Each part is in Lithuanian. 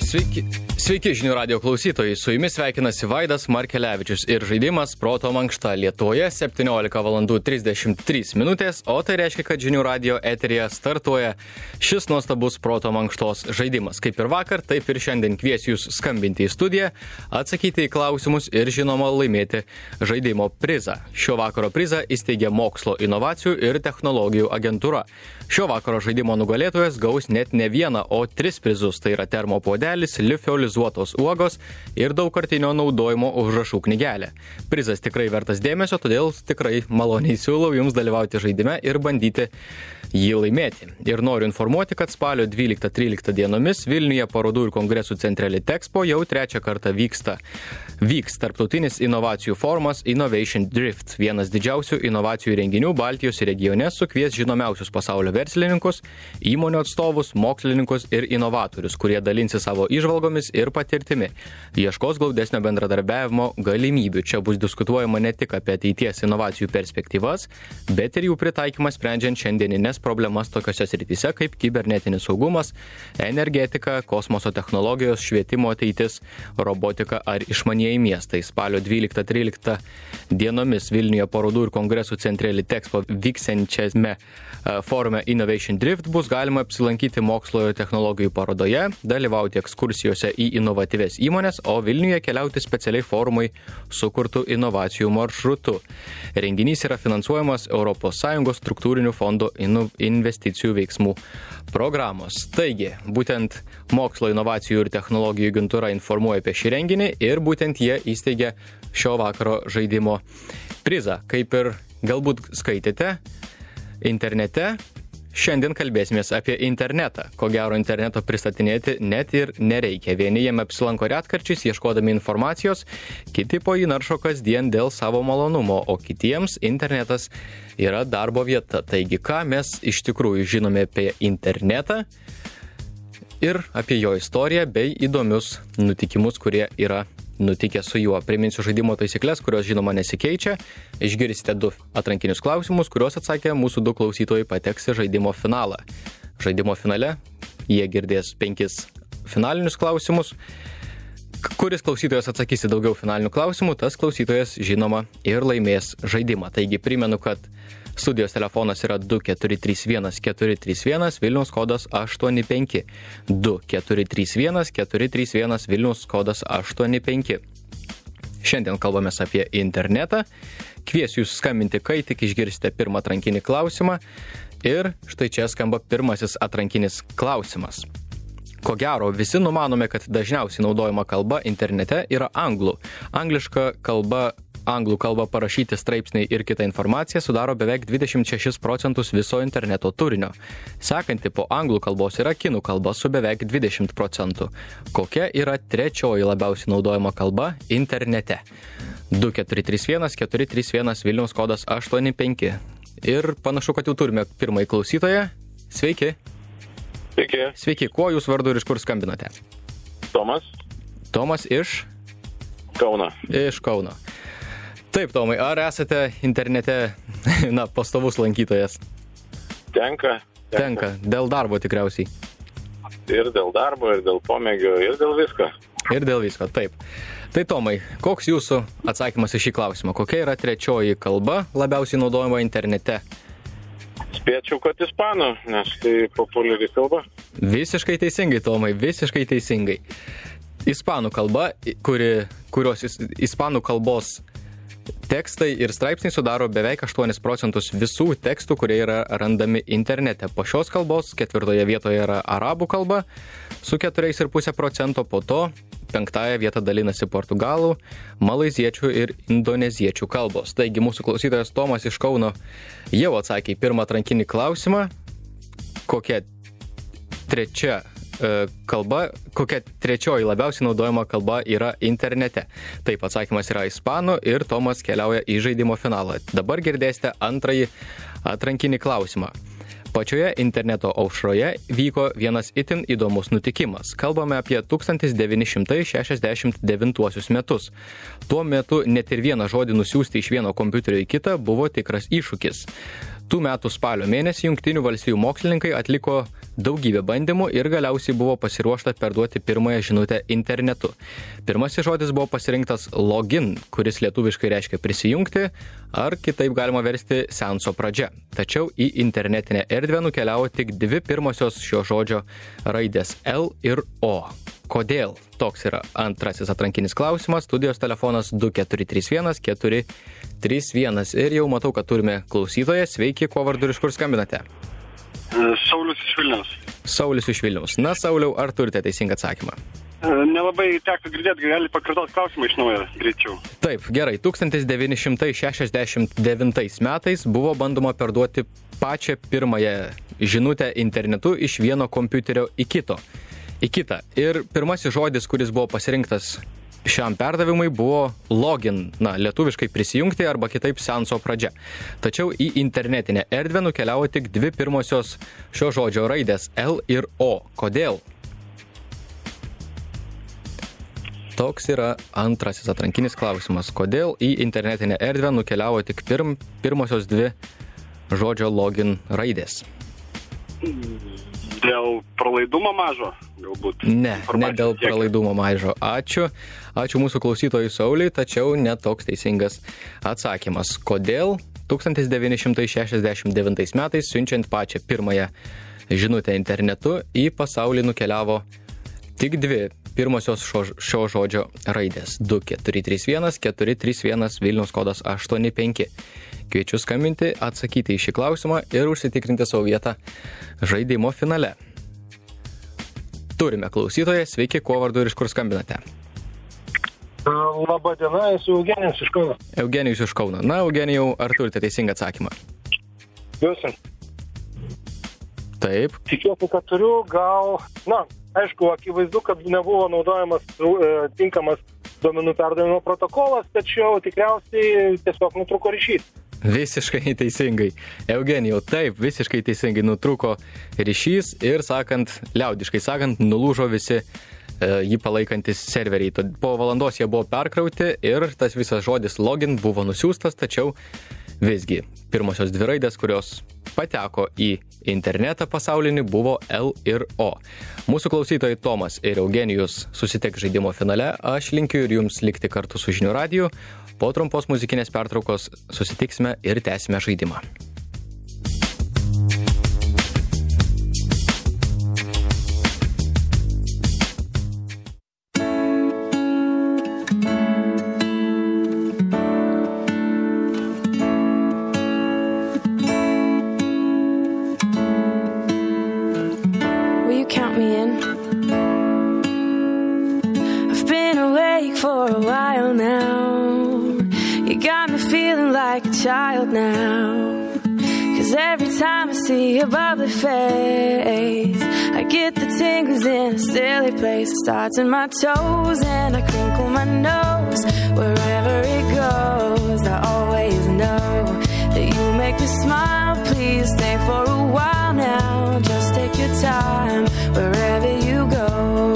Sveiki žinių radio klausytojai, su jumis sveikinasi Vaidas Markelevičius ir žaidimas Proto mankšta Lietuvoje 17:33 minutės, o tai reiškia, kad žinių radio eteryje startuoja šis nuostabus Proto mankštos žaidimas. Kaip ir vakar, taip ir šiandien kviesiu jūs skambinti į studiją, atsakyti į klausimus ir žinoma laimėti žaidimo prizą. Šio vakaro prizą įsteigė Mokslo inovacijų ir technologijų agentūra. Šio vakaro žaidimo nugalėtojas gaus net ne vieną, o 3 prizus, tai yra termopuodelis, liofilizuotos uogos ir daugkartinio naudojimo užrašų knygelė. Prizas tikrai vertas dėmesio, todėl tikrai maloniai siūlau jums dalyvauti žaidime ir bandyti jį laimėti. Ir noriu informuoti, kad spalio 12-13 dienomis Vilniuje parodų ir kongresų centre Litexpo jau 3 kartą vyks tarptautinis inovacijų forumas Innovation Drift. Vienas didžiausių inovacijų renginių Baltijos regione sukvies žinomiausius pasaulio verslininkus, įmonių atstovus, mokslininkus ir inovatorius, kurie dalinsi savo įžvalgomis ir patirtimi. Ieškos glaudesnio bendradarbiavimo galimybių. Čia bus diskutuojama ne tik apie ateities inovacijų perspektyvas, bet ir jų pritaikymą sprendžiant šiandieninės problemas tokiose srityse kaip kibernetinis saugumas, energetika, kosmoso technologijos, švietimo ateitis, robotika ar išmanieji miestai. Spalio 12-13 dienomis Vilniuje parodų ir kongresų centre Litexpo vyksiančiame forume Innovation Drift bus galima apsilankyti mokslo ir technologijų parodoje, dalyvauti ekskursijose į inovatyves įmonės, o Vilniuje keliauti specialiai forumui sukurtų inovacijų maršrutu. Renginys yra finansuojamas ES struktūrinių fondų investicijų veiksmų programos. Taigi, būtent Mokslo inovacijų ir technologijų agentūra informuoja apie šį renginį ir būtent jie įsteigė šio vakaro žaidimo prizą. Kaip ir galbūt skaitėte internete, šiandien kalbėsimės apie internetą. Ko gero interneto pristatinėti net ir nereikia. Vieni jame apsilanko retkarčiais, ieškodami informacijos, kiti po jį naršo kasdien dėl savo malonumo, o kitiems internetas yra darbo vieta. Taigi, ką mes iš tikrųjų žinome apie internetą ir apie jo istoriją bei įdomius nutikimus, kurie yra nutikę su juo. Priminsiu žaidimo taisyklės, kurios žinoma nesikeičia. Išgirsite 2 atrankinius klausimus, kuriuos atsakę mūsų 2 klausytojai pateks į žaidimo finalą. Žaidimo finale jie girdės 5 finalinius klausimus. Kuris klausytojas atsakys į daugiau finalinių klausimų, tas klausytojas žinoma ir laimės žaidimą. Taigi primenu, kad studijos telefonas yra 2431-431, Vilniaus kodas 85. 2431-431, Vilniaus kodas 85. Šiandien kalbamės apie internetą. Kviesiu jūs skambinti, kai tik išgirsite pirmą atrankinį klausimą. Ir štai čia skamba pirmasis atrankinis klausimas. Ko gero, visi numanome, kad dažniausiai naudojama kalba internete yra anglų. Anglų kalba parašyti straipsniai ir kita informacija sudaro beveik 26% viso interneto turinio. Sekanti po anglų kalbos yra kinų kalba su beveik 20%. Kokia yra trečioji labiausiai naudojama kalba internete? 2431-431 Vilniaus kodas 85. Ir panašu, kad jau turime pirmąjį klausytoją. Sveiki. Sveiki. Sveiki. Kuo jūs vardu ir iš kur skambinote? Tomas. Tomas iš? Kauno. Iš Kauno. Taip, Tomai, ar esate internete, pastovus lankytojas? Tenka. Dėl darbo tikriausiai. Ir dėl darbo, ir dėl pomėgio, ir dėl visko. Ir dėl visko, taip. Tai Tomai, koks jūsų atsakymas į šį klausimą? Kokia yra trečioji kalba labiausiai naudojama internete? Spėčiau, kad ispanų, nes tai populiari kalba. Visiškai teisingai, Tomai, visiškai teisingai. Ispanų kalba, kurios ispanų kalbos tekstai ir straipsniai sudaro beveik 8% visų tekstų, kurie yra randami internete. Po šios kalbos 4 vietoje yra arabų kalba su 4,5%, po to 5 vietą dalinasi portugalų, malaiziečių ir indoneziečių kalbos. Taigi mūsų klausytojas Tomas iš Kauno jau atsakė į pirmą atrankinį klausimą, kokia trečioji labiausiai naudojama kalba yra internete. Taip, atsakymas yra ispanų ir Tomas keliauja į žaidimo finalą. Dabar girdėsite antrąjį atrankinį klausimą. Pačioje interneto aušroje vyko vienas itin įdomus nutikimas. Kalbame apie 1969 metus. Tuo metu net ir vieną žodį nusiųsti iš vieno kompiuterio į kitą buvo tikras iššūkis. Tų metų spalio mėnesį Jungtinių valstijų mokslininkai atliko daugybę bandymų ir galiausiai buvo pasiruošta perduoti pirmąją žinutę internetu. Pirmasis žodis buvo pasirinktas login, kuris lietuviškai reiškia prisijungti, ar kitaip galima versti seanso pradžia. Tačiau į internetinę erdvę nukeliavo tik dvi pirmosios šio žodžio raidės L ir O. Kodėl? Toks yra antrasis atrankinis klausimas. Studijos telefonas 2431 431. Ir jau matau, kad turime klausytoją. Sveiki, kuo vardu ir iš kur skambinate? Saulius iš Vilniaus. Saulius iš Vilniaus. Na, Sauliau, ar turite teisingą atsakymą? Nelabai teko girdėti, gali pakartoti klausimą iš naujo greičiau. Taip, gerai. 1969 metais buvo bandoma perduoti pačią pirmąją žinutę internetu iš vieno kompiuterio į kitą. Ir pirmasis žodis, kuris buvo pasirinktas šiam perdavimui, buvo login, lietuviškai prisijungti arba kitaip seanso pradžia. Tačiau į internetinę erdvę nukeliavo tik dvi pirmosios šio žodžio raidės L ir O. Kodėl? Toks yra antrasis atrankinis klausimas. Kodėl į internetinę erdvę nukeliavo tik pirmosios dvi žodžio login raidės? Dėl pralaidumo mažo, galbūt? Ne dėl pralaidumo mažo. Ačiū mūsų klausytojui Sauliui, tačiau netoks teisingas atsakymas. Kodėl 1969 metais, siunčiant pačią pirmąją žinutę internetu, į pasaulį nukeliavo tik dvi pirmosios šio žodžio raidės 2431 431 Vilniaus kodas 85. Kviečiu skambinti, atsakyti į šį klausimą ir užsitikrinti savo vietą žaidimo finale. Turime klausytoją, sveiki, kuo vardu ir iš kur skambinate? Labą dieną, esu Eugenijus iš Kauno. Eugenijus iš Kauno. Na, Eugenijau, ar turite teisingą atsakymą? Jūsų. Taip. Tikiuosi, kad turiu, aišku, akivaizdu, kad nebuvo naudojamas tinkamas duomenų perdavimo protokolas, tačiau tikriausiai tiesiog nutrūko ryšys. Visiškai teisingai. Eugenijau, taip, visiškai teisingai nutrūko ryšys ir liaudiškai sakant, nulūžo visi jį palaikantis serveriai. Po valandos jie buvo perkrauti ir tas visas žodis login buvo nusiųstas, tačiau visgi pirmosios dvi raidės, kurios pateko į internetą pasaulinį, buvo L ir O. Mūsų klausytojai Tomas ir Eugenijus susitiks žaidimo finale. Aš linkiu ir jums likti kartu su Žinių radiju. Po trumpos muzikinės pertraukos susitiksime ir tęsime žaidimą. Child now, 'cause every time I see your bubbly face, I get the tingles in a silly place. It starts in my toes and I crinkle my nose. Wherever it goes, I always know that you make me smile. Please stay for a while now. Just take your time wherever you go.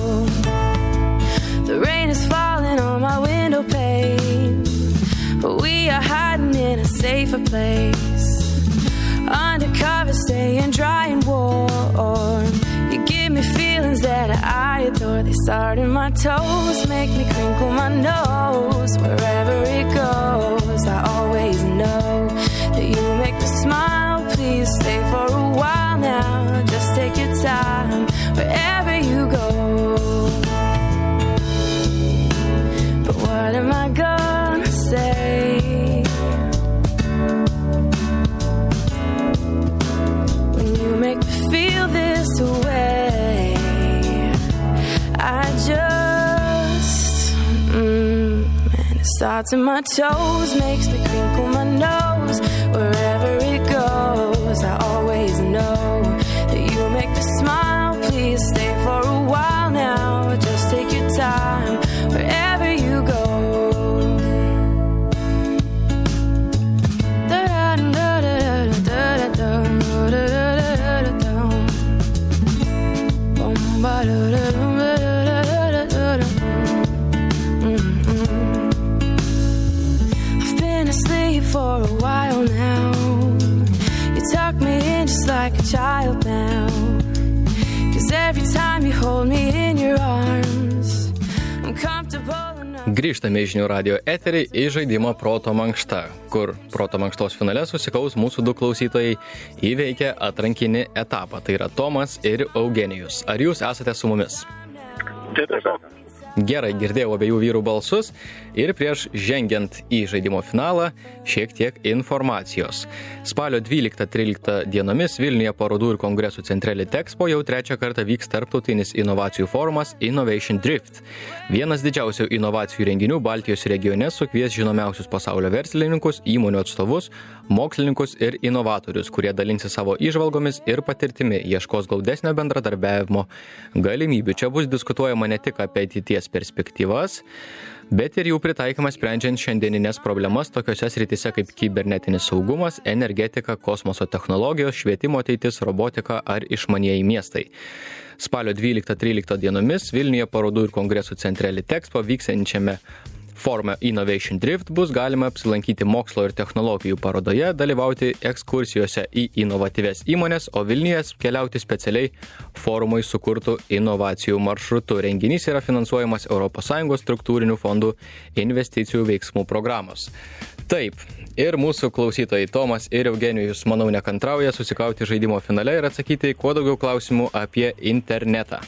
The rain is falling on my window pane, but we are hiding in a safer place. Undercover, staying dry and warm. You give me feelings that I adore. They start in my toes, make me crinkle my nose. Wherever it goes, I always know that you make me smile. Please stay for a while now. Just take your time wherever you go. But what am I gonna say when you make me feel this way? I just and it starts in my toes, makes me crinkle my nose. Wherever it goes, I always know that you make me smile. Please stay for a while now. Just take your time wherever you go. I've been asleep for a while now. You like a child now. 'Cause every time you hold me in your arms, I'm comfortable enough. Grįžtame į Žinių radio eterį į žaidimą Proto mankšta, kur Proto mankštos finale susikaus mūsų du klausytojai įveikę atrankinį etapą. Tai yra Tomas ir Eugenijus. Ar jūs esate su mumis? Taip. Gerai, girdėjau abiejų vyrų balsus ir prieš žengiant į žaidimo finalą šiek tiek informacijos. Spalio 12-13 dienomis Vilniuje parodų ir kongresų centre Litexpo jau trečią kartą vyks tarptautinis inovacijų forumas Innovation Drift. Vienas didžiausių inovacijų renginių Baltijos regione sukvies žinomiausius pasaulio verslininkus, įmonių atstovus, mokslininkus ir inovatorius, kurie dalinsis savo įžvalgomis ir patirtimi, ieškos glaudesnio bendradarbiavimo galimybių. Čia bus diskutuojama ne tik apie ateities perspektyvas, bet ir jų pritaikymas sprendžiant šiandieninės problemas tokiose srityse kaip kibernetinis saugumas, energetika, kosmoso technologijos, švietimo ateitis, robotika ar išmanieji miestai. Spalio 12-13 dienomis Vilniuje parodų ir kongresų centre Litexpo vyksiančiame forume Innovation Drift bus galima apsilankyti mokslo ir technologijų parodoje, dalyvauti ekskursijose į inovatyves įmonės, o Vilniuje keliauti specialiai forumui sukurtų inovacijų maršrutu. Renginys yra finansuojamas ES struktūrinių fondų investicijų veiksmų programos. Taip, ir mūsų klausytojai Tomas ir Eugenijus, manau, nekantrauja susikauti žaidimo finale ir atsakyti kuo daugiau klausimų apie internetą.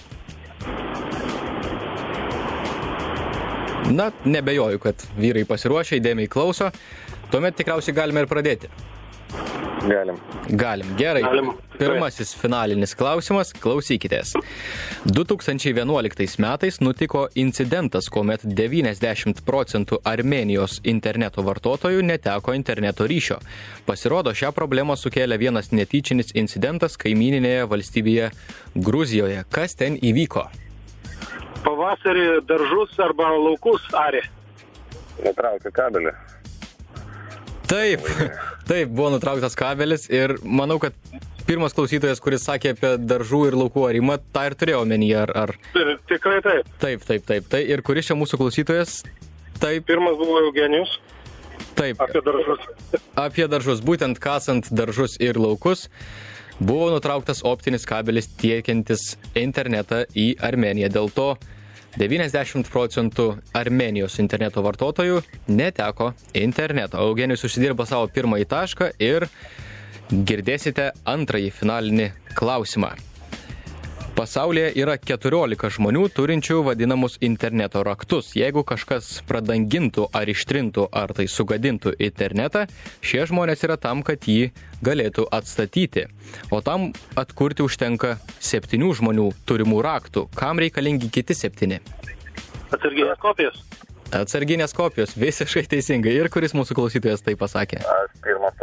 Na, nebejoju, kad vyrai pasiruošę, įdėmiai klauso. Tuomet tikriausiai galime ir pradėti. Galim. Gerai. Pirmasis finalinis klausimas. Klausykitės. 2011 metais nutiko incidentas, kuomet 90% Armėnijos interneto vartotojų neteko interneto ryšio. Pasirodo, šią problemą sukėlė vienas netyčinis incidentas kaimyninėje valstybėje Gruzijoje. Kas ten įvyko? Pavasarį daržus arba laukus arė. Nutraukė kabelį. Taip, buvo nutrauktas kabelis ir manau, kad pirmas klausytojas, kuris sakė apie daržų ir laukų arimą, tą ir turėjo omenyje, ar... Tikrai taip. Taip. Tai ir kuris čia mūsų klausytojas? Taip. Pirmas buvo Eugenijus. Taip. Apie daržus. Apie daržus, būtent kasant daržus ir laukus. Buvo nutrauktas optinis kabelis tiekiantis internetą į Armėniją. Dėl to 90% Armėnijos interneto vartotojų neteko interneto. Eugenijus užsidirba savo pirmąjį tašką ir girdėsite antrąjį finalinį klausimą. Pasaulyje yra 14 žmonių turinčių vadinamus interneto raktus. Jeigu kažkas pradangintų ar ištrintų ar tai sugadintų internetą, šie žmonės yra tam, kad jį galėtų atstatyti. O tam atkurti užtenka 7 žmonių turimų raktų. Kam reikalingi kiti 7? Atsarginės kopijos. Atsarginės kopijos, visiškai teisingai. Ir kuris mūsų klausytojas tai pasakė? Aš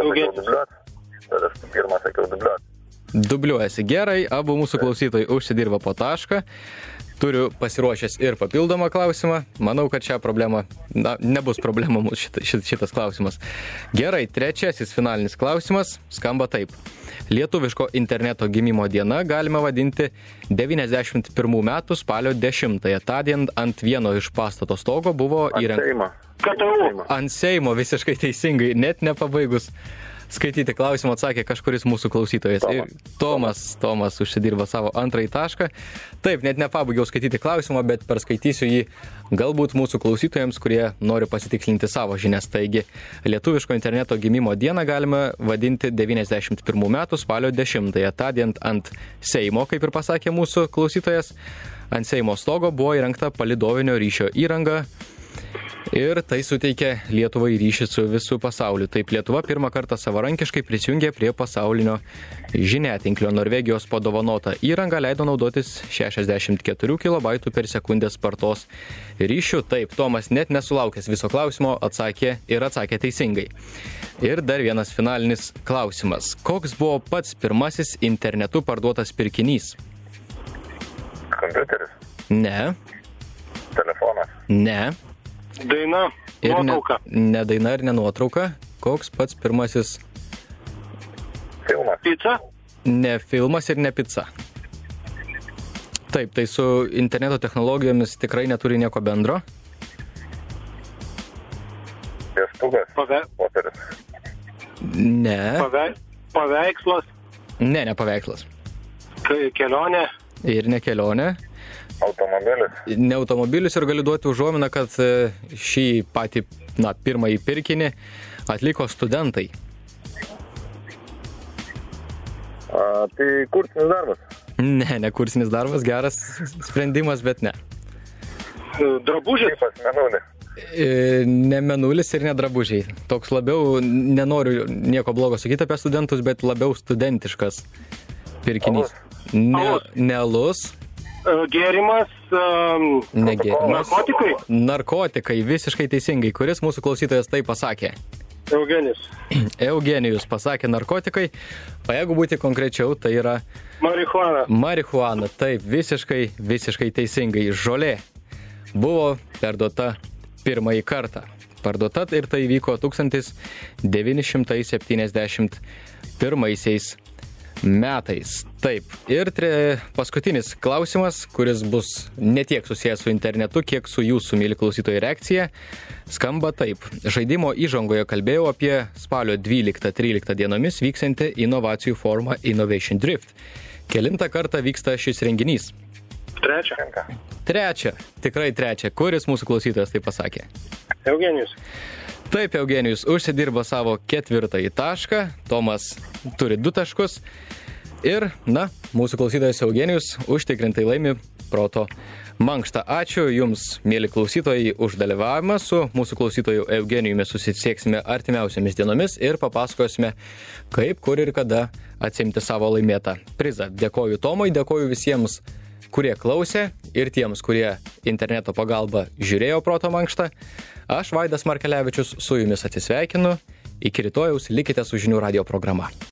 pirmas sakiau dubliuot. Dubliuojasi gerai, abu mūsų klausytojai užsidirba po tašką. Turiu pasiruošęs ir papildomą klausimą. Manau, kad šią problemą, nebus problema mūsų šitas klausimas. Gerai, trečiasis finalinis klausimas skamba taip. Lietuviško interneto gimimo diena galima vadinti 91 metų spalio 10-ąją. Tądien ant vieno iš pastato stogo buvo įrengta. Ant Seimo, visiškai teisingai, net nepabaigus skaityti klausimą atsakė kažkuris mūsų klausytojas. Tomas užsidirba savo antrąjį tašką. Taip, net nepabaigiau skaityti klausimą, bet perskaitysiu jį galbūt mūsų klausytojams, kurie nori pasitikslinti savo žinias. Taigi, lietuviško interneto gimimo dieną galime vadinti 91 metų spalio 10-ąją. Tądien ant Seimo, kaip ir pasakė mūsų klausytojas, ant Seimo stogo buvo įrengta palydovinio ryšio įranga. Ir tai suteikė Lietuvai ryšį su visų pasauliu. Taip, Lietuva pirmą kartą savarankiškai prisijungė prie pasaulinio žiniatinklio. Norvegijos padovanota įranga leido naudotis 64 kB per sekundę spartos ryšių. Taip, Tomas net nesulaukęs viso klausimo atsakė teisingai. Ir dar vienas finalinis klausimas. Koks buvo pats pirmasis internetu parduotas pirkinys? Kompiuteris. Ne. Telefonas. Ne. Daina, nuotrauka. Ne daina ir ne nuotrauka. Koks pats pirmasis? Filmas. Pica? Ne filmas ir ne pica. Taip, tai su interneto technologijomis tikrai neturi nieko bendro. Pieštukas. Popierius. Ne. Paveikslas. Ne paveikslas. Kelionė. Ir ne kelionė. Automobilis. Ne automobilis ir galiu duoti užuominą, kad šį patį, pirmąjį pirkinį atliko studentai. Tai kursinis darbas. Ne kursinis darbas, geras sprendimas, bet ne. Drabužis. Pas menulį. Ne menulis ir ne drabužiai. Toks labiau, nenoriu nieko blogo sakyti apie studentus, bet labiau studentiškas pirkinys. Ne alus. Gėrimas. Ne gėrimas. Narkotikai. Narkotikai, visiškai teisingai. Kuris mūsų klausytojas tai pasakė? Eugenijus pasakė narkotikai, o jeigu būti konkrečiau, tai yra marihuana. Taip, visiškai teisingai. Žolė buvo perduota pirmąjį kartą. Parduota ir tai vyko 1971 metais. Taip. Ir paskutinis klausimas, kuris bus ne tiek susijęs su internetu, kiek su jūsų, mėly klausytojų, reakcija, skamba taip. Žaidimo įžangoje kalbėjau apie spalio 12-13 dienomis vyksiantį inovacijų formą Innovation Drift. Kelintą kartą vyksta šis renginys? Trečia. Tikrai trečia. Kuris mūsų klausytojas tai pasakė? Eugenijus. Taip, Eugenijus užsidirba savo 4 tašką, Tomas turi 2 taškus ir, mūsų klausytojas Eugenijus užtikrintai laimi proto mankštą. Ačiū Jums, mėly klausytojai, už dalyvavimą. Su mūsų klausytoju Eugenijumi susisieksime artimiausiamis dienomis ir papasakosime, kaip, kur ir kada atsiimti savo laimėtą prizą. Dėkoju Tomui, dėkoju visiems, kurie klausė ir tiems, kurie interneto pagalba žiūrėjo proto mankštą. Aš, Vaidas Markelevičius, su Jumis atsisveikinu. Iki rytojaus likite su Žinių radijo programa.